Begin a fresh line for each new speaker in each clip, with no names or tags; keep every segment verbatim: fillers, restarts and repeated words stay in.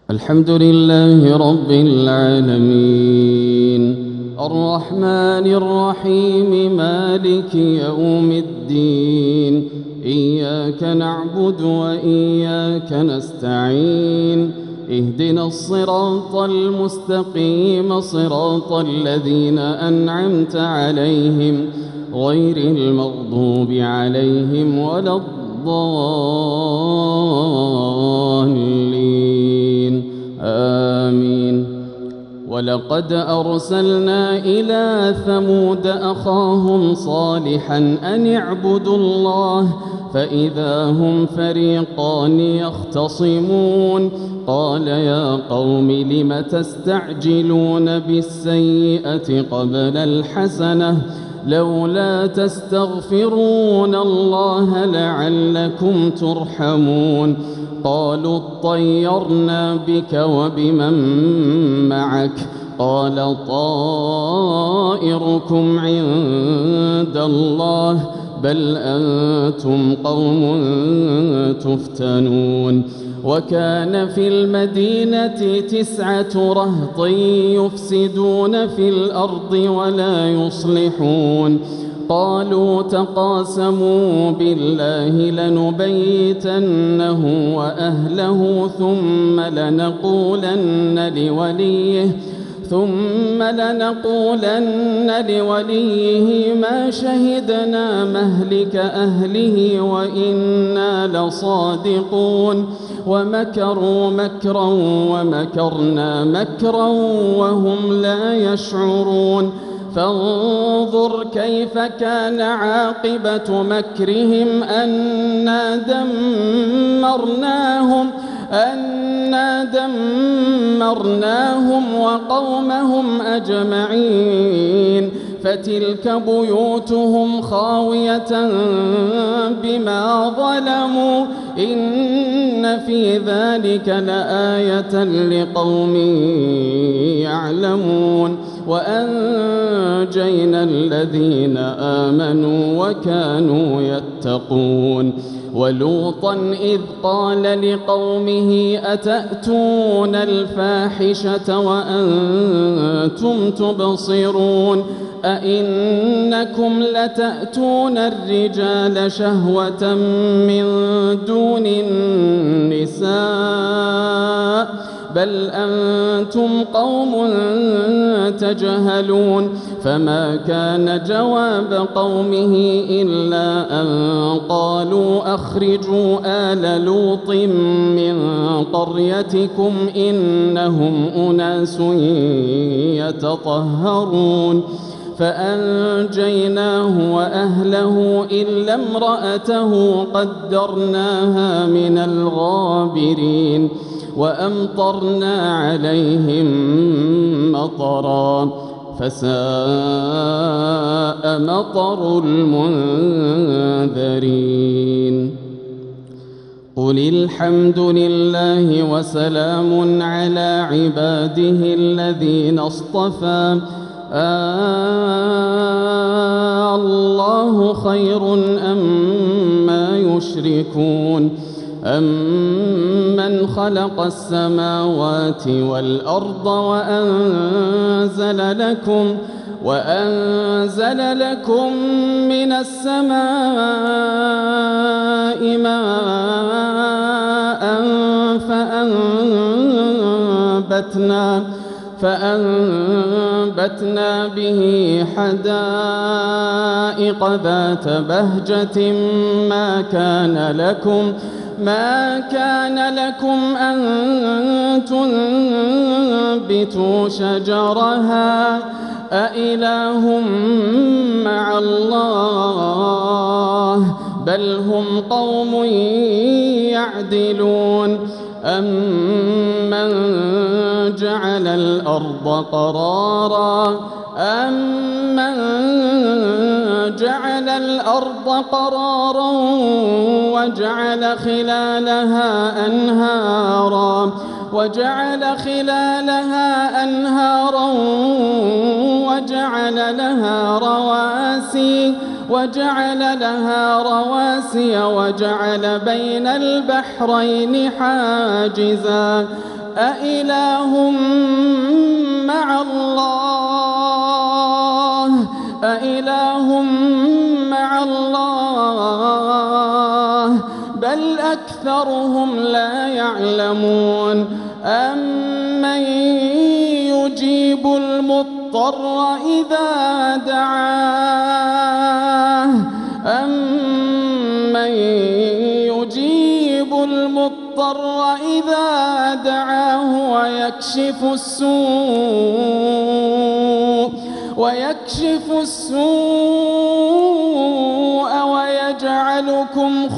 الحمد لله رب العالمين الرحمن الرحيم مالك يوم الدين إياك نعبد وإياك نستعين اهدنا الصراط المستقيم صراط الذين أنعمت عليهم غير المغضوب عليهم ولا الضالين آمين. ولقد أرسلنا إلى ثمود أخاهم صالحا أن اعبدوا الله فإذا هم فريقان يختصمون قال يا قوم لم تستعجلون بالسيئة قبل الحسنة لولا تستغفرون الله لعلكم ترحمون قالوا اطيرنا بك وبمن معك قال طائركم عند الله بل أنتم قوم تفتنون. وكان في المدينة تسعة رهط يفسدون في الأرض ولا يصلحون قالوا تقاسموا بالله لنبيتنه وأهله ثم لنقولن لوليه ثم لنقولن لوليه ما شهدنا مهلك أهله وإنا لصادقون ومكروا مكرا ومكرنا مكرا وهم لا يشعرون فانظر كيف كان عاقبة مكرهم أنا دمرناهم أنا دمرناهم وقومهم أجمعين فتلك بيوتهم خاوية بما ظلموا إن في ذلك لآية لقوم يعلمون. وأنجينا الذين آمنوا وكانوا يتقون. ولوطا إذ قال لقومه أتأتون الفاحشة وأنتم تبصرون أئنكم لتأتون الرجال شهوة من دون النساء بل أنتم قوم تجهلون. فما كان جواب قومه إلا أن قالوا أخرجوا آل لوط من قريتكم إنهم أناس يتطهرون فأنجيناه وأهله إلا امرأته قدرناها من الغابرين وأمطرنا عليهم مطرا فساء مطر المنذرين. قل الحمد لله وسلام على عباده الذين اصطفى آه الله خير أما يشركون أمن خلق السماوات والأرض وأنزل لكم وأنزل لكم من السماء ماء فأنبتنا فأنبتنا به حدائق ذات بهجة ما كان لكم ما كان لكم أن تنبتوا شجرها أإله مع الله بل هم قوم يعدلون. أمن جعل الأرض قرارا أمن جعل الأرض قرارا وجعل خلالها أنهارا وجعل خلالها أنهارا وجعل لها رواسي وجعل لها رواسي وجعل بين البحرين حاجزا أإله مع الله أإله مع الله بل أكثرهم لا يعلمون أمن يجيب المضطر إذا دعاه أمن يجيب المضطر إذا دعاه ويكشف السوء ويكشف السوء ويجعلكم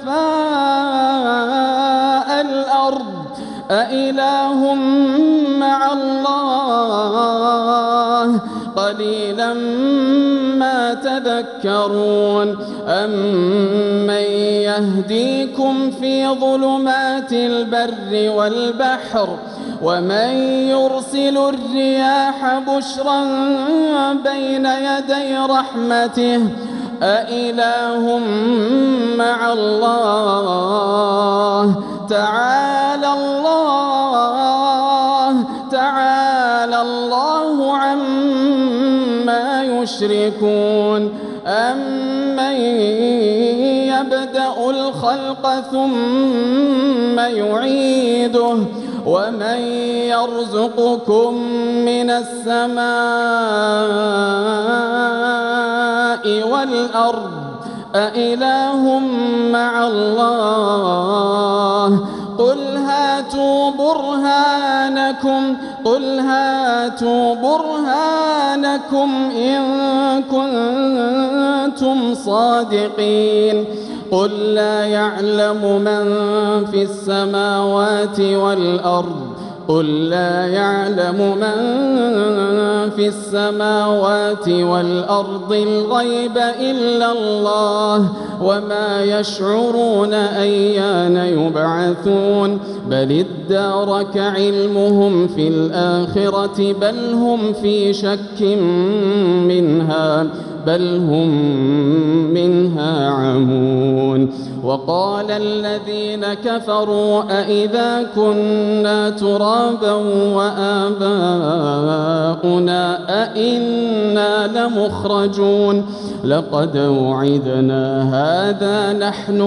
خلفاء الأرض أإله مع الله قليلا ما تذكرون أمن يهديكم في ظلمات البر والبحر ومن يرسل الرياح بشرا بين يدي رحمته أإله مع الله تعالى الله تعالى الله عما يشركون أمن يبدأ الخلق ثم يعيده ومن يرزقكم من السماء والأرض أإله مع الله قل هاتوا برهانكم قل هاتوا برهانكم إن كنتم صادقين قل لا يعلم من في السماوات والأرض قل لا يعلم من في السماوات والأرض الغيب إلا الله وما يشعرون أيان يبعثون بل ادارك علمهم في الآخرة بل هم في شك منها بل هم منها عمون وقال الذين كفروا أئذا كنا ترابا وآباؤنا أئنا لمخرجون لقد وعدنا هذا نحن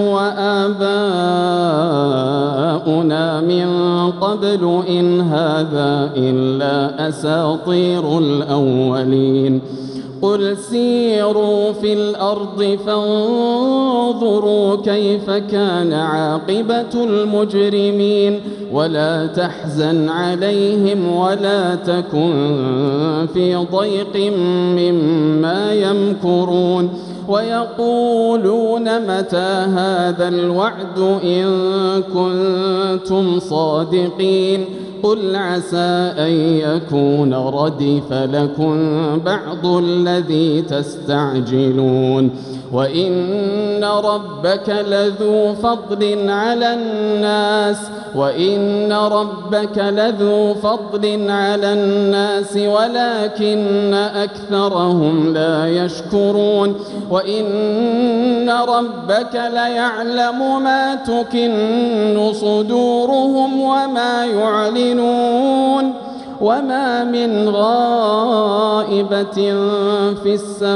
وآباؤنا من قبل إن هذا إلا أساطير الأولين قل سيروا في الأرض فانظروا كيف كان عاقبة المجرمين ولا تحزن عليهم ولا تكن في ضيق مما يمكرون ويقولون متى هذا الوعد إن كنتم صادقين قل عسى أن يكون ردف لكم بعض الذي تستعجلون وإن ربك لذو فضل على الناس وإن ربك لذو فضل على الناس ولكن أكثرهم لا يشكرون وإن ربك ليعلم ما تكن صدورهم وما يعلنون وما من غائبة في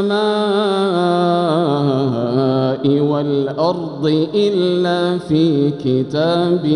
السماء والأرض إلا في كتاب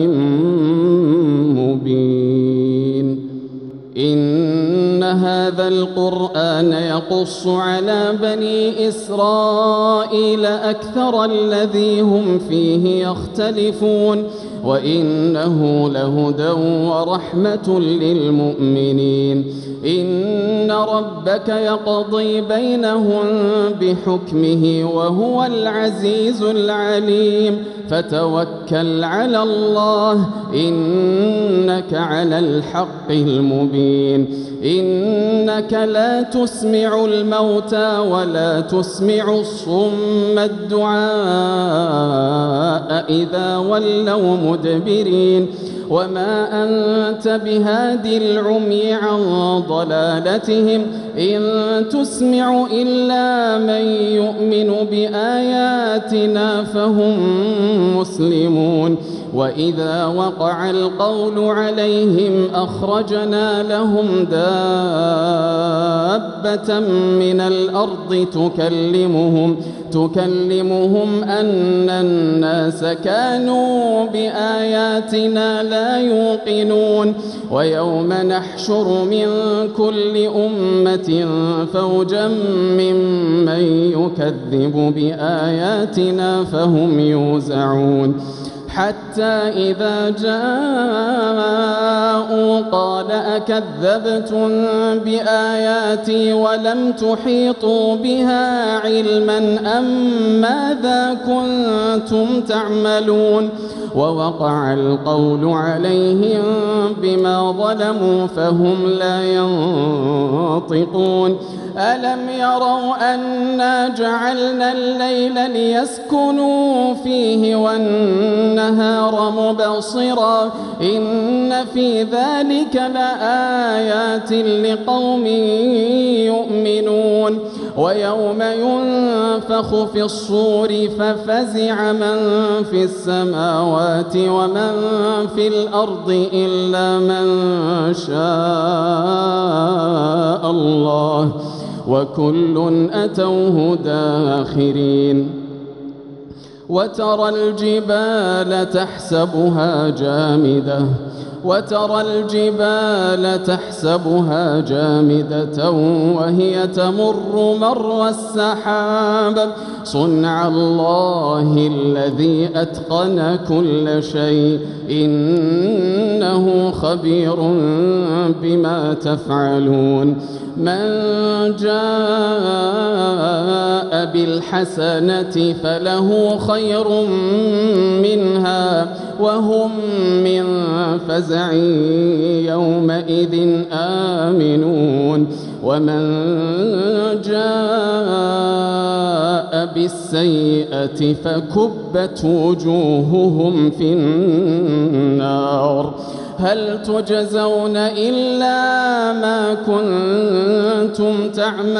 مبين إن هذا القرآن يقص على بني إسرائيل أكثر الذي هم فيه يختلفون وإنه لهدى ورحمة للمؤمنين إن ربك يقضي بينهم بحكمه وهو العزيز العليم فتوكل على الله إنك على الحق المبين إنك لا تسمع الموتى ولا تسمع الصم الدعاء إذا ولوا مدبرين وما أنت بهاد العمي عن ضلالتهم إن تسمع إلا من يؤمن بآياتنا فهم مسلمون وإذا وقع القول عليهم أخرجنا لهم دابة من الأرض تكلمهم تكلمهم أن الناس كانوا بآياتنا لا يوقنون ويوم نحشر من كل أمة فوجا ممن يكذب بآياتنا فهم يوزعون حتى إذا جاءوا قال أكذبتم بآياتي ولم تحيطوا بها علما أم ماذا كنتم تعملون ووقع القول عليهم بما ظلموا فهم لا ينطقون ألم يروا أنا جعلنا الليل ليسكنوا فيه والنهار مبصرا إن في ذلك لآيات لقوم يؤمنون ويوم ينفخ في الصور ففزع من في السماوات ومن في الأرض إلا من شاء الله وكل أتوه داخرين وترى الجبال تحسبها جامدة وترى الجبال تحسبها جامدة وهي تمر مر السحاب صنع الله الذي أتقن كل شيء إنه خبير بما تفعلون من جاء بالحسنة فله خير منها وهم من فزع يومئذ آمنون ومن جاء بالسيئة فكبت وجوههم في النار هل تجزون إلا ما كنتم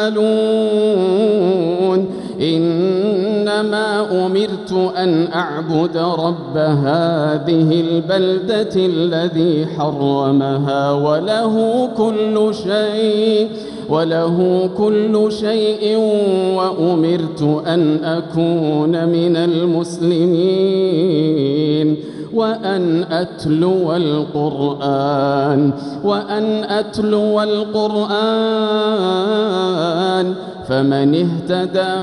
تعملون إنما أمرت أن أعبد رب هذه البلدة الذي حرمها وله كل شيء وله كل شيء وأمرت أن أكون من المسلمين وأن أتلو القرآن وأن أتلو القرآن فمن اهتدى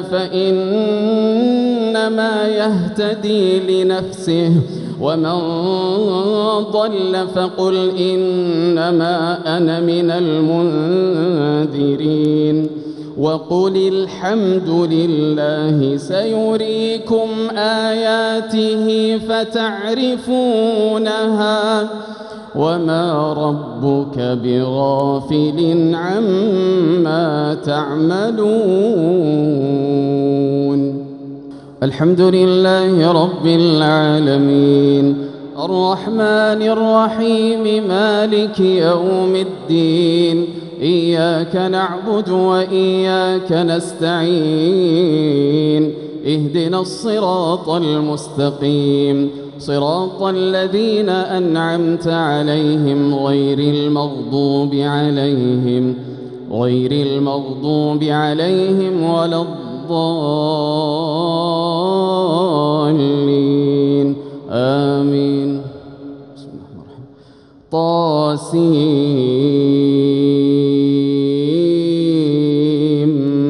فإنما يهتدي لنفسه ومن ضل فقل إنما أنا من المنذرين وقل الحمد لله سيريكم آياته فتعرفونها وما ربك بغافل عما تعملون الحمد لله رب العالمين الرحمن الرحيم مالك يوم الدين إياك نعبد وإياك نستعين اهدنا الصراط المستقيم صراط الذين أنعمت عليهم غير المغضوب عليهم غير المغضوب عليهم ولا الضالين آمين بسم الله الرحمن الرحيم طاسيم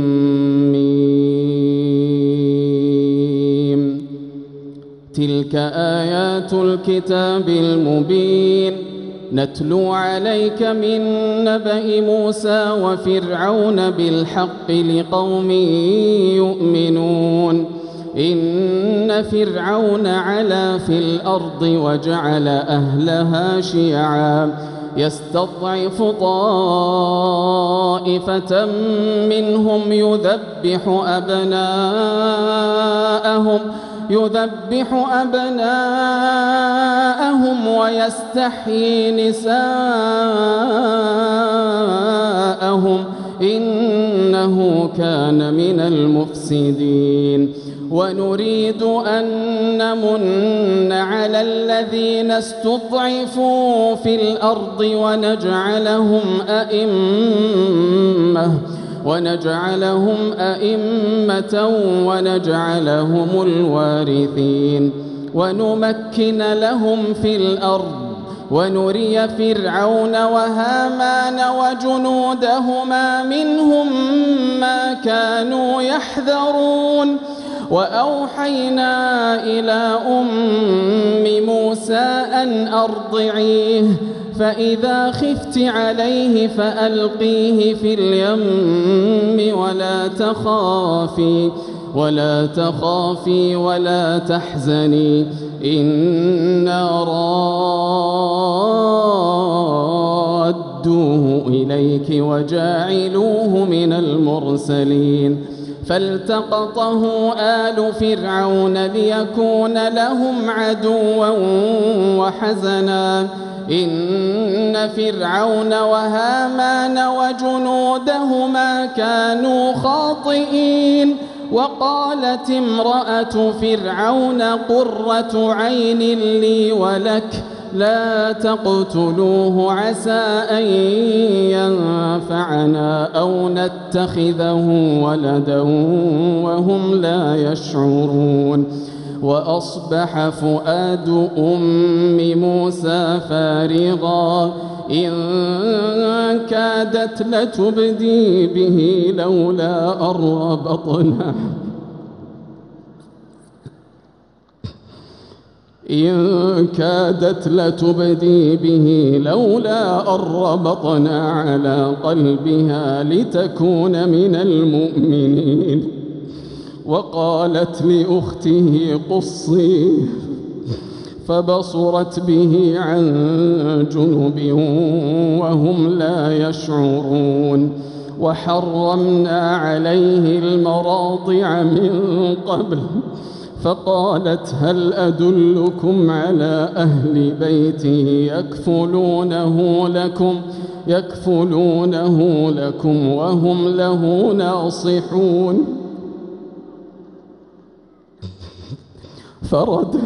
ميم تلك آيات الكتاب المبين نتلو عليك من نبأ موسى وفرعون بالحق لقوم يؤمنون إن فرعون علا في الأرض وجعل أهلها شيعا يستضعف طائفة منهم يذبح أبناءهم يذبح أبناءهم ويستحيي نساءهم إنه كان من المفسدين. ونريد أن نمن على الذين استضعفوا في الأرض ونجعلهم أئمة ونجعلهم أئمة ونجعلهم الوارثين ونمكن لهم في الأرض ونري فرعون وهامان وجنودهما منهم ما كانوا يحذرون. وأوحينا إلى أم موسى أن أرضعيه فإذا خفت عليه فألقيه في اليم ولا تخافي ولا تخافي ولا تحزني إنا رادوه إليك وجاعلوه من المرسلين. فالتقطه آل فرعون ليكون لهم عدوا وحزنا إن فرعون وهامان وجنودهما كانوا خاطئين. وقالت امرأة فرعون قرة عين لي ولك لا تقتلوه عسى أن ينفعنا أو نتخذه ولدا وهم لا يشعرون. وأصبح فؤاد أم موسى فارغا إن كادت لتبدي به لولا أن ربطنا إن كادت لتبدي به لولا أن ربطنا على قلبها لتكون من المؤمنين. وقالت لأخته قصيه فبصرت به عن جنب وهم لا يشعرون. وحرمنا عليه المراضع من قبل فقالت هل أدلكم على أهل بيته يكفلونه لكم يكفلونه لكم وهم له ناصحون. فرد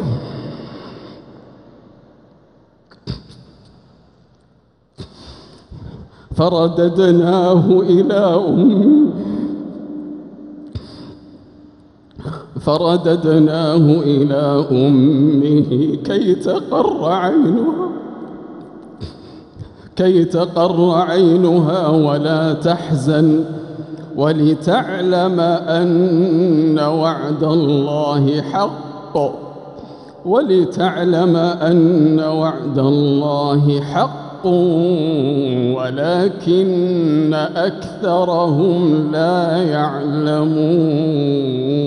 فرددناه إلى أمه فرددناه إلى أمه كي تقر عينها كي تقر عينها ولا تحزن ولتعلم أن وعد الله حق ولتعلم أن وعد الله حق ولكن أكثرهم لا يعلمون.